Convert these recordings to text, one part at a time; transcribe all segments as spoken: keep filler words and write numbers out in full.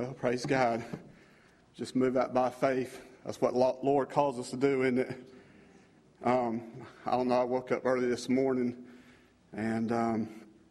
Well, praise God. Just move out by faith. That's what Lord calls us to do, isn't it? Um, I don't know, I woke up early this morning, and um,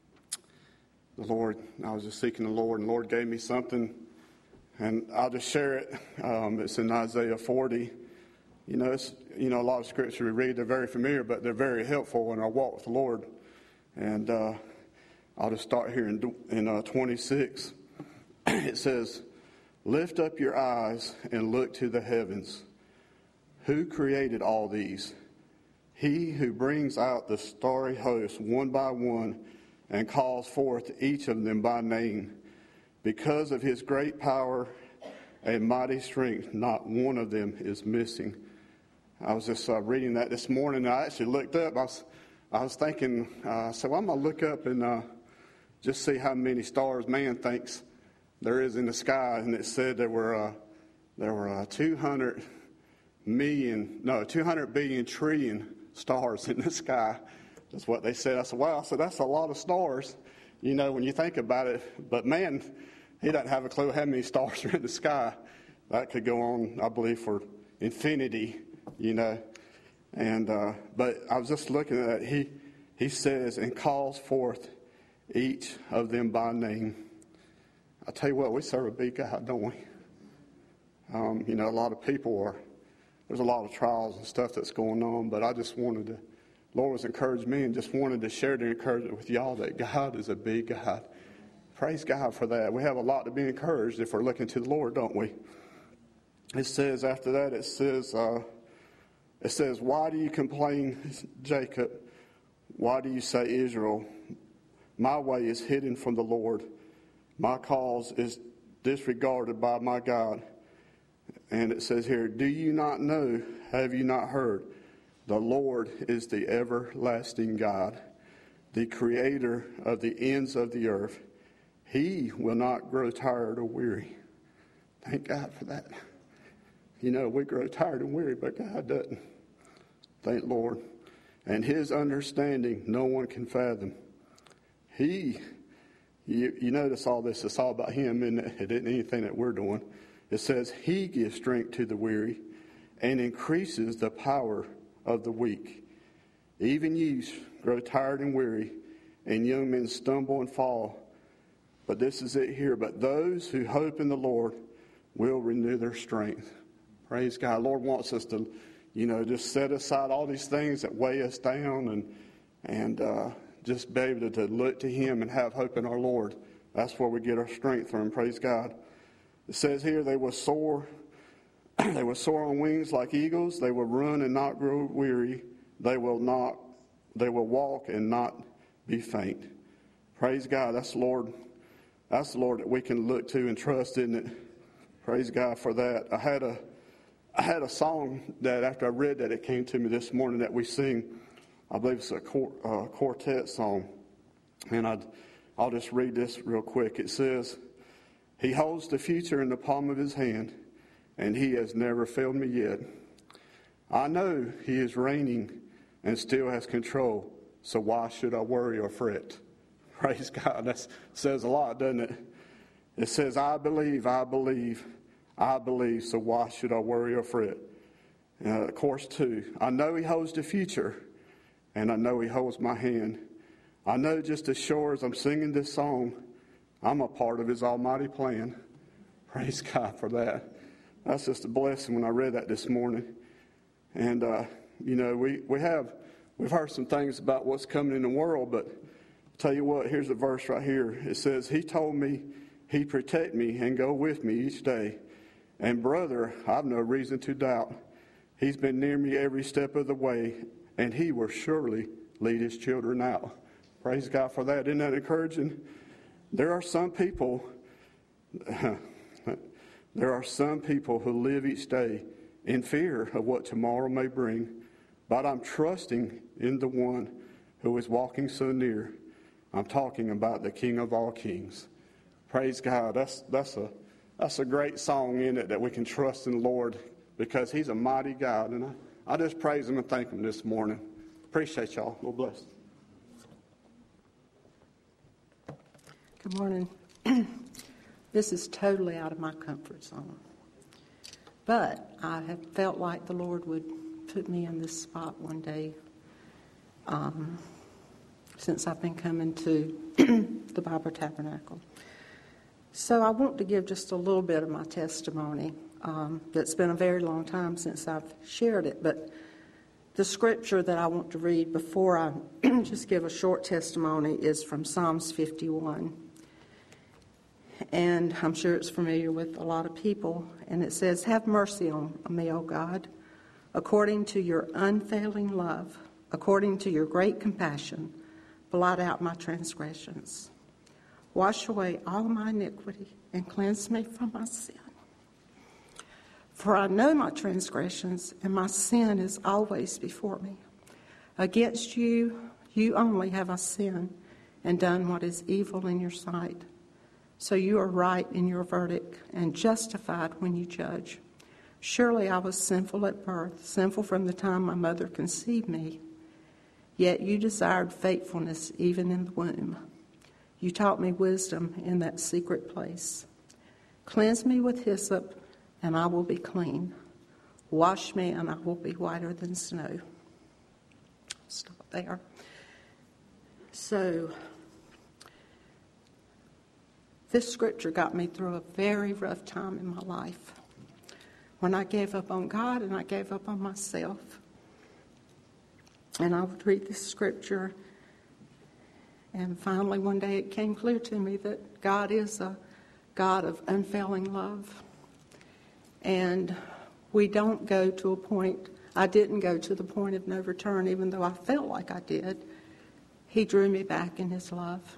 the Lord, I was just seeking the Lord, and the Lord gave me something, and I'll just share it. Um, it's in Isaiah forty. You know, it's, you know, a lot of scripture we read, they're very familiar, but they're very helpful in our walk with the Lord. And uh, I'll just start here in, in uh, twenty-six. It says, "Lift up your eyes and look to the heavens. Who created all these? He who brings out the starry host one by one and calls forth each of them by name. Because of his great power and mighty strength, not one of them is missing." I was just uh, reading that this morning, and I actually looked up. I was, I was thinking, uh, so I'm going to look up and uh, just see how many stars man thinks there is in the sky. And it said there were uh, there were uh, two hundred million, no, two hundred billion trillion stars in the sky. That's what they said. I said, wow, so that's a lot of stars, you know, when you think about it. But man, he doesn't have a clue how many stars are in the sky. That could go on, I believe, for infinity, you know. And uh, but I was just looking at it. He he says, and calls forth each of them by name. I tell you what, we serve a big God, don't we? Um, you know, a lot of people are, there's a lot of trials and stuff that's going on, but I just wanted to, Lord has encouraged me and just wanted to share the encouragement with y'all that God is a big God. Praise God for that. We have a lot to be encouraged if we're looking to the Lord, don't we? It says after that, it says, uh, it says, "Why do you complain, Jacob? Why do you say, Israel? My way is hidden from the Lord. My cause is disregarded by my God." And it says here, "Do you not know? Have you not heard? The Lord is the everlasting God, the creator of the ends of the earth. He will not grow tired or weary." Thank God for that. You know, we grow tired and weary, but God doesn't. Thank Lord. "And his understanding no one can fathom." He, you, you notice all this, it's all about him, isn't it? It isn't anything that we're doing. It says, "He gives strength to the weary and increases the power of the weak. Even youths grow tired and weary, and young men stumble and fall." But this is it here. "But those who hope in the Lord will renew their strength." Praise God. Lord wants us to, you know, just set aside all these things that weigh us down and and uh, just be able to, to look to him and have hope in our Lord. That's where we get our strength from. Praise God. It says here, they will soar. They will soar on wings like eagles. They will run and not grow weary. They will not. They will walk and not be faint. Praise God. That's the Lord. That's the Lord that we can look to and trust, isn't it? Praise God for that. I had a, I had a song that after I read that, it came to me this morning that we sing. I believe it's a uh, quartet song, and I'd, I'll just read this real quick. It says, "He holds the future in the palm of his hand, and he has never failed me yet. I know he is reigning and still has control, so why should I worry or fret?" Praise God. That says a lot, doesn't it? It says, I believe, I believe, I believe, so why should I worry or fret? Uh, of course, two, I know he holds the future, and I know he holds my hand. I know just as sure as I'm singing this song, I'm a part of his almighty plan. Praise God for that. That's just a blessing when I read that this morning. And, uh, you know, we, we have, we've heard some things about what's coming in the world, but I'll tell you what, here's the verse right here. It says, "He told me he'd protect me and go with me each day. And brother, I've no reason to doubt. He's been near me every step of the way, and he will surely lead his children out." Praise God for that. Isn't that encouraging? There are some people, there are some people who live each day in fear of what tomorrow may bring, but I'm trusting in the one who is walking so near. I'm talking about the King of all kings. Praise God. That's that's a that's a great song in it, that we can trust in the Lord because he's a mighty God. And I, I just praise him and thank him this morning. Appreciate y'all. Lord bless. Good morning. This is totally out of my comfort zone. But I have felt like the Lord would put me in this spot one day um, since I've been coming to the Bible Tabernacle. So I want to give just a little bit of my testimony. Um, it's been a very long time since I've shared it, but the scripture that I want to read before I just give a short testimony is from Psalms fifty-one. And I'm sure it's familiar with a lot of people. And it says, "Have mercy on me, O God, according to your unfailing love, according to your great compassion, blot out my transgressions. Wash away all my iniquity and cleanse me from my sin. For I know my transgressions, and my sin is always before me. Against you, you only have I sinned and done what is evil in your sight. So you are right in your verdict and justified when you judge. Surely I was sinful at birth, sinful from the time my mother conceived me. Yet you desired faithfulness even in the womb. You taught me wisdom in that secret place. Cleanse me with hyssop, and I will be clean. Wash me, and I will be whiter than snow." Stop there. So, this scripture got me through a very rough time in my life, when I gave up on God and I gave up on myself. And I would read this scripture, and finally one day it came clear to me that God is a God of unfailing love. And we don't go to a point, I didn't go to the point of no return, even though I felt like I did. He drew me back in his love.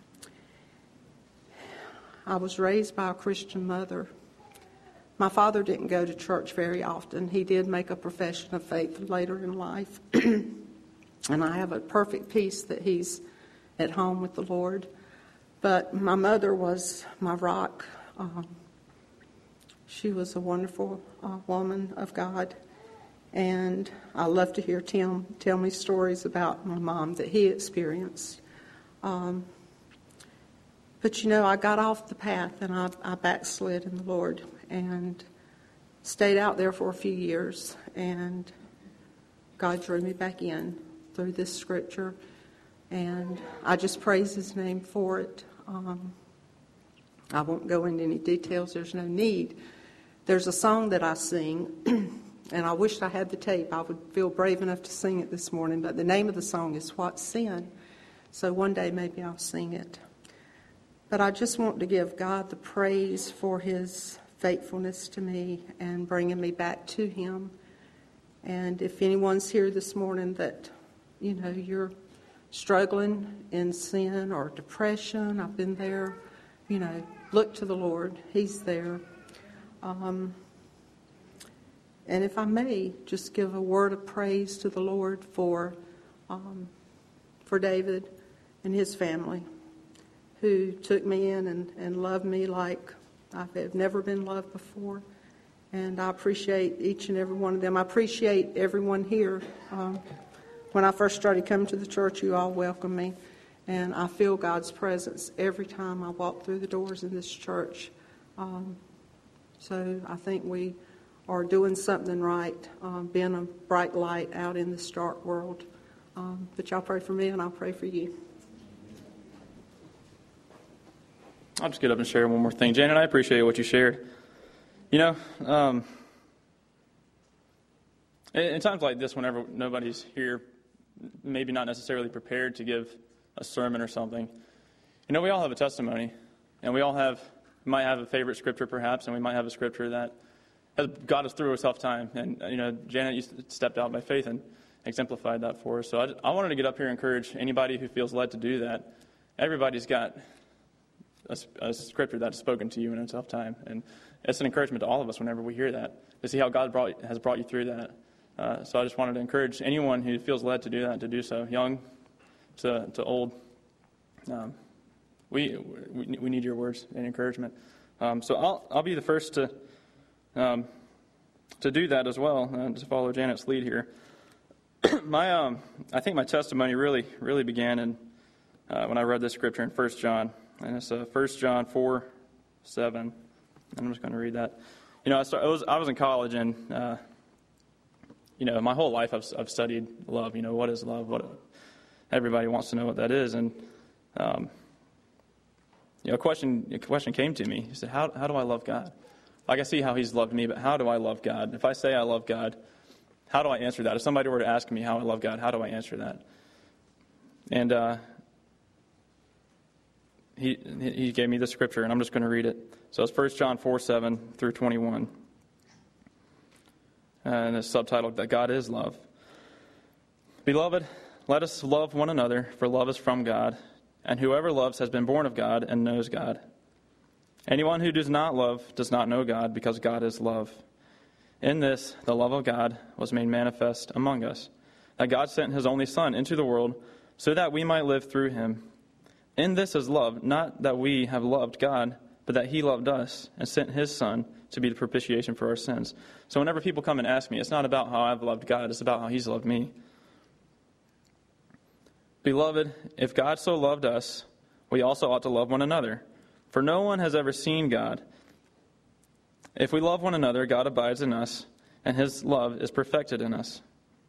I was raised by a Christian mother. My father didn't go to church very often. He did make a profession of faith later in life. And I have a perfect peace that he's at home with the Lord. But my mother was my rock. Um, she was a wonderful uh, woman of God. And I love to hear Tim tell me stories about my mom that he experienced. Um, but, you know, I got off the path and I, I backslid in the Lord and stayed out there for a few years. And God drew me back in through this scripture. And I just praise his name for it. Um, I won't go into any details. There's no need. There's a song that I sing, and I wish I had the tape. I would feel brave enough to sing it this morning. But the name of the song is "What Sin?" So one day maybe I'll sing it. But I just want to give God the praise for his faithfulness to me and bringing me back to him. And if anyone's here this morning that, you know, you're struggling in sin or depression, I've been there, you know, look to the Lord. He's there. Um, and if I may, just give a word of praise to the Lord for um, for David and his family, who took me in and, and loved me like I've never been loved before. And I appreciate each and every one of them. I appreciate everyone here. Um, when I first started coming to the church, you all welcomed me. And I feel God's presence every time I walk through the doors in this church. Um, so I think we are doing something right, um, being a bright light out in this dark world. Um, but y'all pray for me, and I'll pray for you. I'll just get up and share one more thing. Janet, I appreciate what you shared. You know, um, in, in times like this, whenever nobody's here, maybe not necessarily prepared to give a sermon or something, you know, we all have a testimony, and we all have, we might have a favorite scripture perhaps, and we might have a scripture that has got us through a tough time. And, you know, Janet, you stepped out by faith and exemplified that for us. So I, I wanted to get up here and encourage anybody who feels led to do that. Everybody's got a, a scripture that's spoken to you in a tough time. And it's an encouragement to all of us whenever we hear that, to see how God brought, has brought you through that. Uh, so I just wanted to encourage anyone who feels led to do that, to do so, young to, to old. Um, we, we we need your words and encouragement. Um, so I'll I'll be the first to um, to do that as well, uh, to follow Janet's lead here. my um I think my testimony really really began in uh, when I read this scripture in First John, and it's uh, First John four, seven, and I'm just going to read that. You know, I, start, I was I was in college, and uh, you know, my whole life I've I've studied love. You know, what is love? What everybody wants to know what that is, and um, you know, a question a question came to me. He said, "How how do I love God? I can see how He's loved me, but how do I love God? If I say I love God, how do I answer that? If somebody were to ask me how I love God, how do I answer that?" And uh, he he gave me the scripture, and I'm just going to read it. So it's First John four, seven through twenty-one. And it's subtitled, that God is love. "Beloved, let us love one another, for love is from God. And whoever loves has been born of God and knows God. Anyone who does not love does not know God, because God is love. In this, the love of God was made manifest among us, that God sent His only Son into the world so that we might live through Him. In this is love, not that we have loved God, but that He loved us and sent His Son to be the propitiation for our sins." So whenever people come and ask me, it's not about how I've loved God, it's about how He's loved me. "Beloved, if God so loved us, we also ought to love one another. For no one has ever seen God. If we love one another, God abides in us, and His love is perfected in us.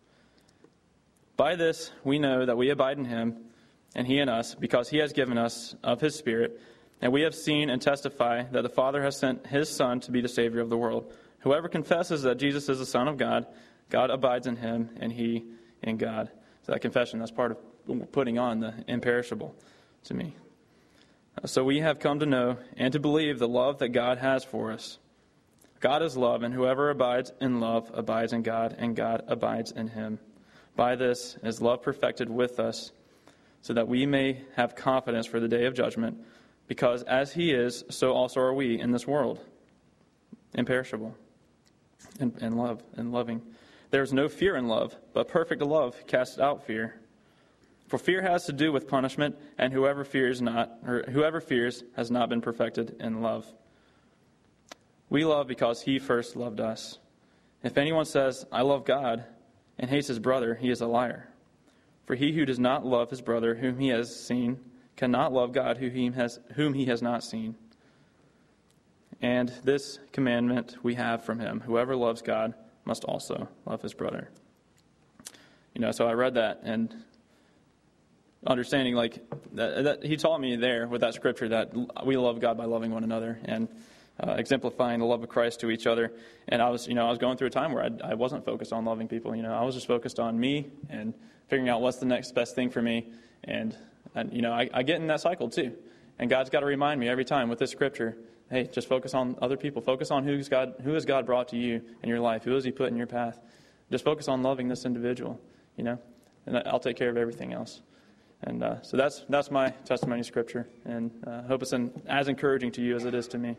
By this we know that we abide in Him, and He in us, because He has given us of His Spirit. And we have seen and testify that the Father has sent His Son to be the Savior of the world. Whoever confesses that Jesus is the Son of God, God abides in Him, and He in God." So that confession, that's part of putting on the imperishable to me. So we have come to know and to believe the love that God has for us. God is love, and whoever abides in love abides in God, and God abides in him. By this is love perfected with us, so that we may have confidence for the day of judgment, because as He is, so also are we in this world, imperishable, and, and love, and loving. There is no fear in love, but perfect love casts out fear. For fear has to do with punishment, and whoever fears not, or whoever fears has not been perfected in love. We love because He first loved us. If anyone says, "I love God," and hates his brother, he is a liar. For he who does not love his brother whom he has seen cannot love God whom he has, whom he has not seen. And this commandment we have from Him: whoever loves God must also love his brother. You know, so I read that, and understanding like that, that he taught me there with that scripture that we love God by loving one another, and uh, exemplifying the love of Christ to each other. And I was, you know, I was going through a time where I, I wasn't focused on loving people. You know, I was just focused on me and figuring out what's the next best thing for me. And, and you know, I, I get in that cycle too. And God's got to remind me every time with this scripture, hey, just focus on other people. Focus on who's God, who has God brought to you in your life. Who has He put in your path? Just focus on loving this individual, you know, and I'll take care of everything else. And uh, so that's that's my testimony scripture, and I uh, hope it's an, as encouraging to you as it is to me.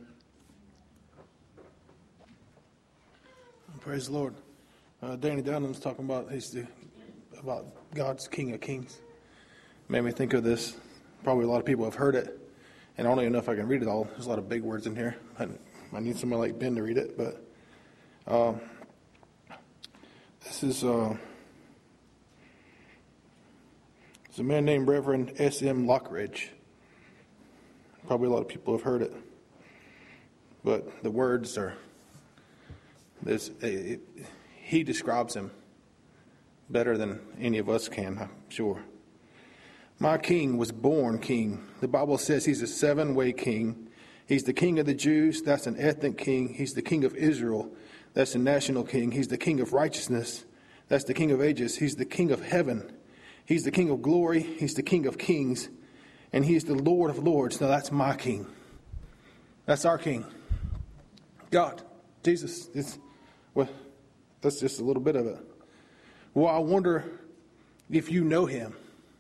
Praise the Lord. Uh, Danny Dunham's talking about he's the, about God's King of Kings. Made me think of this. Probably a lot of people have heard it, and I don't even know if I can read it all. There's a lot of big words in here. I, I need somebody like Ben to read it, but uh, this is uh, it's a man named Reverend S M Lockridge. Probably a lot of people have heard it, but the words are. This, it, he describes him better than any of us can, I'm sure. My king was born king. The Bible says he's a seven-way king. He's the king of the Jews. That's an ethnic king. He's the king of Israel. That's a national king. He's the king of righteousness. That's the king of ages. He's the king of heaven. He's the king of glory. He's the king of kings. And he's the Lord of lords. Now that's my king. That's our king. God, Jesus, it's... Well, that's just a little bit of it. Well, I wonder if you know Him.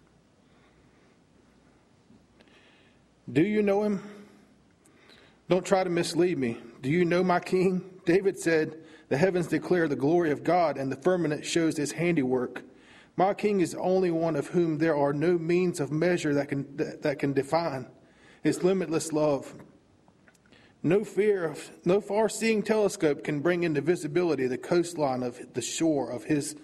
Do you know Him? Don't try to mislead me. Do you know my King? David said, "The heavens declare the glory of God, and the firmament shows His handiwork. My King is the only one of whom there are no means of measure that can that, that can define His limitless love. No fear of, no far-seeing telescope can bring into visibility the coastline of the shore of His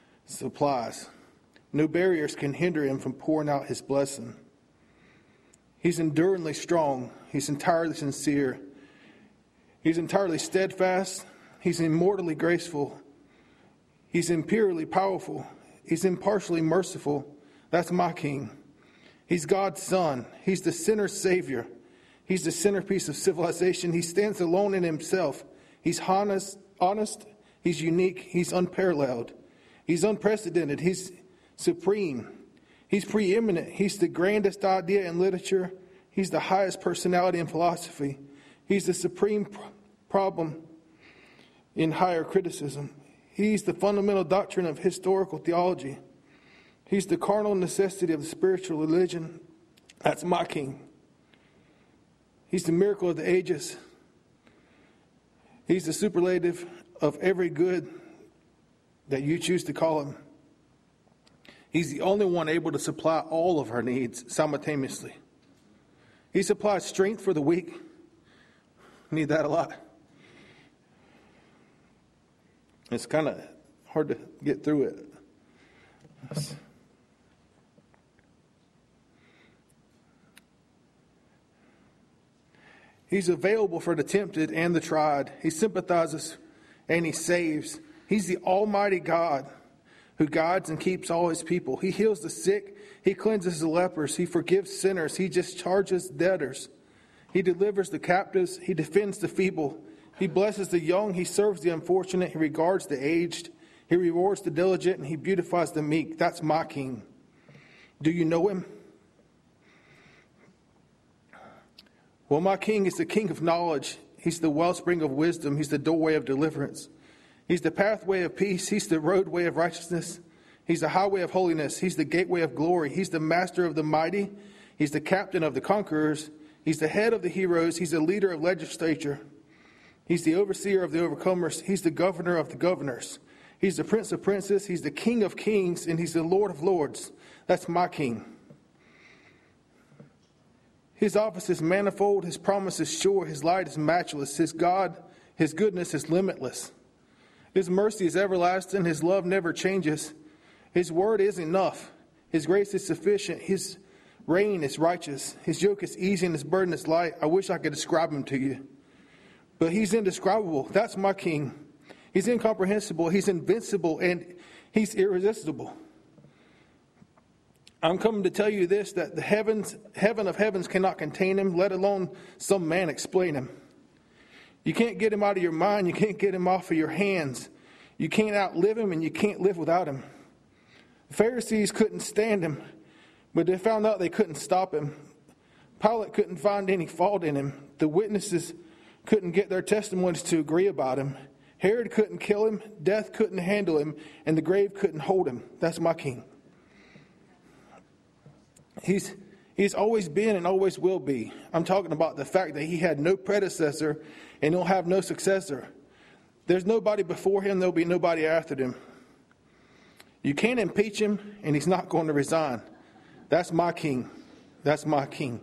supplies. No barriers can hinder Him from pouring out His blessing. He's enduringly strong. He's entirely sincere. He's entirely steadfast. He's immortally graceful. He's imperially powerful. He's impartially merciful. That's my King. He's God's Son. He's the sinner's Savior. He's the centerpiece of civilization. He stands alone in himself. He's honest, honest. He's unique. He's unparalleled. He's unprecedented. He's supreme. He's preeminent. He's the grandest idea in literature. He's the highest personality in philosophy. He's the supreme pr- problem in higher criticism. He's the fundamental doctrine of historical theology. He's the carnal necessity of the spiritual religion. That's my King. He's the miracle of the ages. He's the superlative of every good that you choose to call him. He's the only one able to supply all of our needs simultaneously. He supplies strength for the weak. We need that a lot. It's kind of hard to get through it. It's, He's available for the tempted and the tried. He sympathizes and he saves. He's the Almighty God who guides and keeps all his people. He heals the sick. He cleanses the lepers. He forgives sinners. He discharges debtors. He delivers the captives. He defends the feeble. He blesses the young. He serves the unfortunate. He regards the aged. He rewards the diligent, and he beautifies the meek. That's my King. Do you know him? Well, my King is the King of knowledge. He's the wellspring of wisdom. He's the doorway of deliverance. He's the pathway of peace. He's the roadway of righteousness. He's the highway of holiness. He's the gateway of glory. He's the master of the mighty. He's the captain of the conquerors. He's the head of the heroes. He's the leader of legislature. He's the overseer of the overcomers. He's the governor of the governors. He's the prince of princes. He's the king of kings. And he's the lord of lords. That's my King. His office is manifold. His promise is sure. His light is matchless. His God, his goodness is limitless. His mercy is everlasting. His love never changes. His word is enough. His grace is sufficient. His reign is righteous. His yoke is easy and his burden is light. I wish I could describe him to you. But he's indescribable. That's my King. He's incomprehensible. He's invincible. And he's irresistible. I'm coming to tell you this, that the heavens, heaven of heavens cannot contain him, let alone some man explain him. You can't get him out of your mind. You can't get him off of your hands. You can't outlive him, and you can't live without him. The Pharisees couldn't stand him, but they found out they couldn't stop him. Pilate couldn't find any fault in him. The witnesses couldn't get their testimonies to agree about him. Herod couldn't kill him. Death couldn't handle him, and the grave couldn't hold him. That's my King. He's He's always been and always will be. I'm talking about the fact that he had no predecessor and he'll have no successor. There's nobody before him, there'll be nobody after him. You can't impeach him, and he's not going to resign. That's my King. That's my King.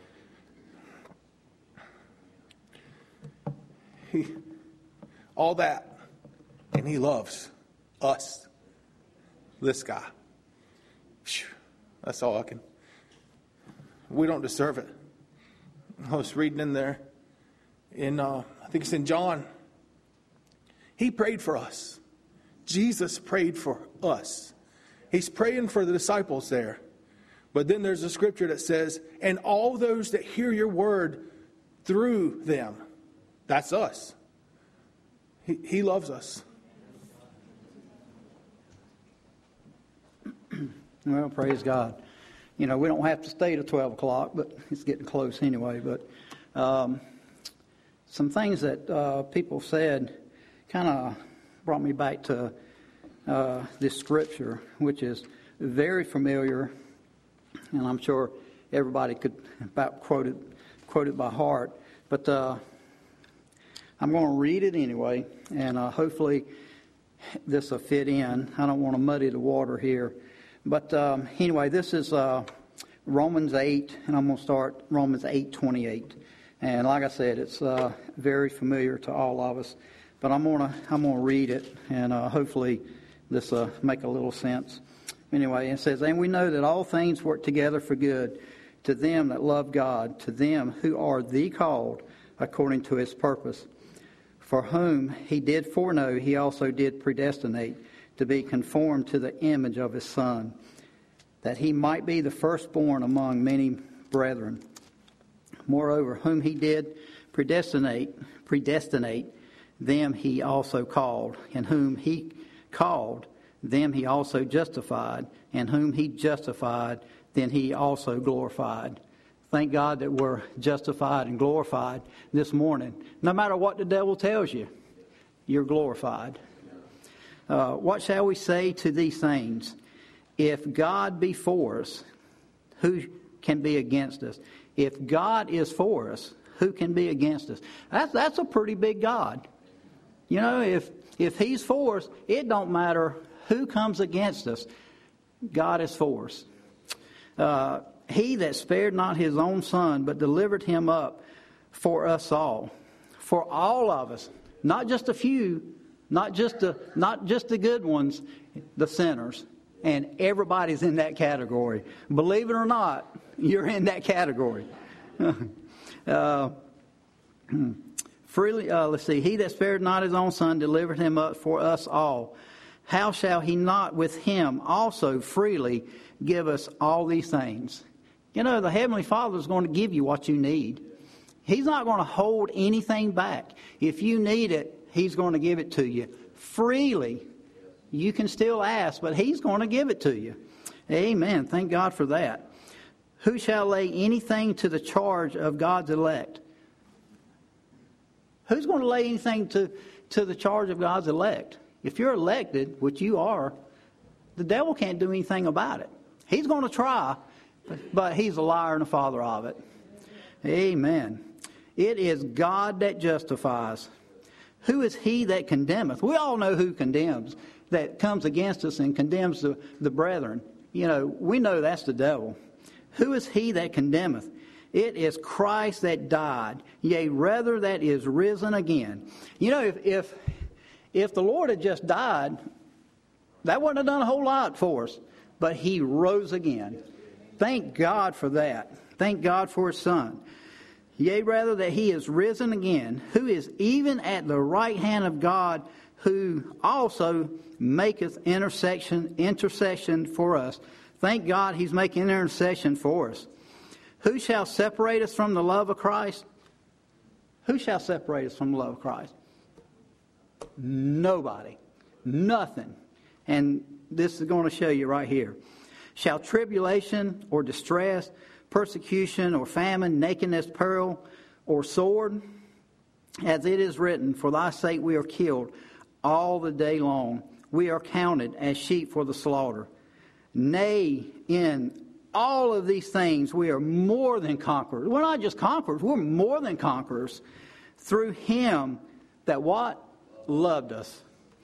He, all that, and he loves us. This guy. Whew, that's all I can. We don't deserve it. I was reading in there, in uh, I think it's in John. He prayed for us. Jesus prayed for us. He's praying for the disciples there. But then there's a scripture that says, and all those that hear your word through them. That's us. He, he loves us. Well, praise God. You know, we don't have to stay to twelve o'clock, but it's getting close anyway. But um, some things that uh, people said kind of brought me back to uh, this scripture, which is very familiar, and I'm sure everybody could about quote it, quote it by heart. But uh, I'm going to read it anyway, and uh, hopefully this will fit in. I don't want to muddy the water here. But um, anyway, this is uh, Romans eight, and I'm going to start Romans eight twenty-eight. And like I said, it's uh, very familiar to all of us. But I'm going to I'm going to read it, and uh, hopefully this will make a little sense. Anyway, it says, and we know that all things work together for good to them that love God, to them who are the called according to his purpose. For whom he did foreknow, he also did predestinate to be conformed to the image of his Son, that he might be the firstborn among many brethren. Moreover, whom he did predestinate, predestinate, them he also called, and whom he called, them he also justified, and whom he justified, then he also glorified. Thank God that we're justified and glorified this morning. No matter what the devil tells you, you're glorified. Uh, what shall we say to these things? If God be for us, who can be against us? If God is for us, who can be against us? That's, that's a pretty big God. You know, if, if he's for us, it don't matter who comes against us. God is for us. Uh, he that spared not his own Son, but delivered him up for us all. For all of us. Not just a few. Not just the, not just the good ones. The sinners. And everybody's in that category. Believe it or not, you're in that category. uh, freely, uh, let's see. He that spared not his own Son delivered him up for us all. How shall he not with him also freely give us all these things? You know, the Heavenly Father is going to give you what you need. He's not going to hold anything back. If you need it, he's going to give it to you freely. You can still ask, but he's going to give it to you. Amen. Thank God for that. Who shall lay anything to the charge of God's elect? Who's going to lay anything to, to the charge of God's elect? If you're elected, which you are, the devil can't do anything about it. He's going to try, but he's a liar and a father of it. Amen. It is God that justifies. Who is he that condemneth? We all know who condemns, that comes against us and condemns the, the brethren. You know, we know that's the devil. Who is he that condemneth? It is Christ that died, yea, rather that is risen again. You know, if if, if the Lord had just died, that wouldn't have done a whole lot for us. But he rose again. Thank God for that. Thank God for his Son. Yea, rather that he is risen again, who is even at the right hand of God, who also maketh intercession, intercession for us. Thank God he's making intercession for us. Who shall separate us from the love of Christ? Who shall separate us from the love of Christ? Nobody. Nothing. And this is going to show you right here. Shall tribulation or distress, persecution or famine, nakedness, peril, or sword? As it is written, for thy sake we are killed all the day long. We are counted as sheep for the slaughter. Nay, in all of these things we are more than conquerors. We're not just conquerors, we're more than conquerors through him that what? Loved us.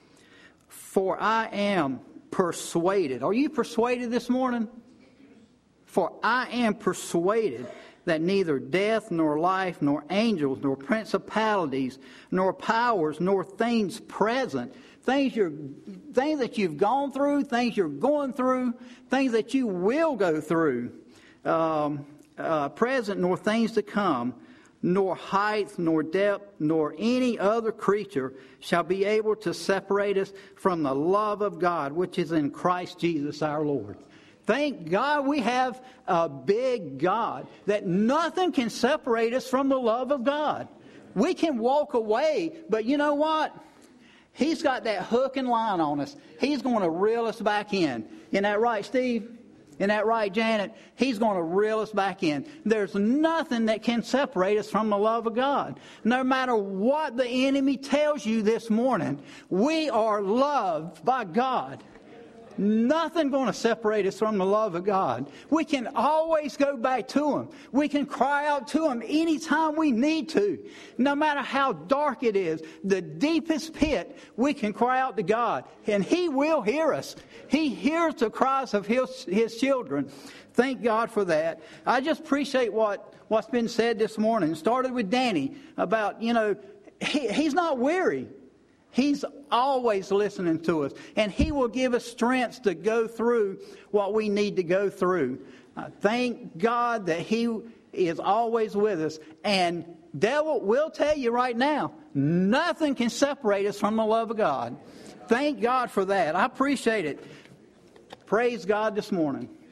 For I am persuaded. Are you persuaded this morning? For I am persuaded that neither death, nor life, nor angels, nor principalities, nor powers, nor things present, things you're, things that you've gone through, things you're going through, things that you will go through, um, uh, present, nor things to come, nor height, nor depth, nor any other creature shall be able to separate us from the love of God, which is in Christ Jesus our Lord. Thank God we have a big God, that nothing can separate us from the love of God. We can walk away, but you know what? He's got that hook and line on us. He's going to reel us back in. Isn't that right, Steve? Isn't that right, Janet? He's going to reel us back in. There's nothing that can separate us from the love of God. No matter what the enemy tells you this morning, we are loved by God. Nothing going to separate us from the love of God. We can always go back to him. We can cry out to him anytime we need to. No matter how dark it is, the deepest pit, we can cry out to God. And he will hear us. He hears the cries of his, his children. Thank God for that. I just appreciate what, what's been said this morning. It started with Danny about, you know, he, he's not weary. He's always listening to us. And he will give us strength to go through what we need to go through. I thank God that He is always with us. And devil will tell you right now, nothing can separate us from the love of God. Thank God for that. I appreciate it. Praise God this morning.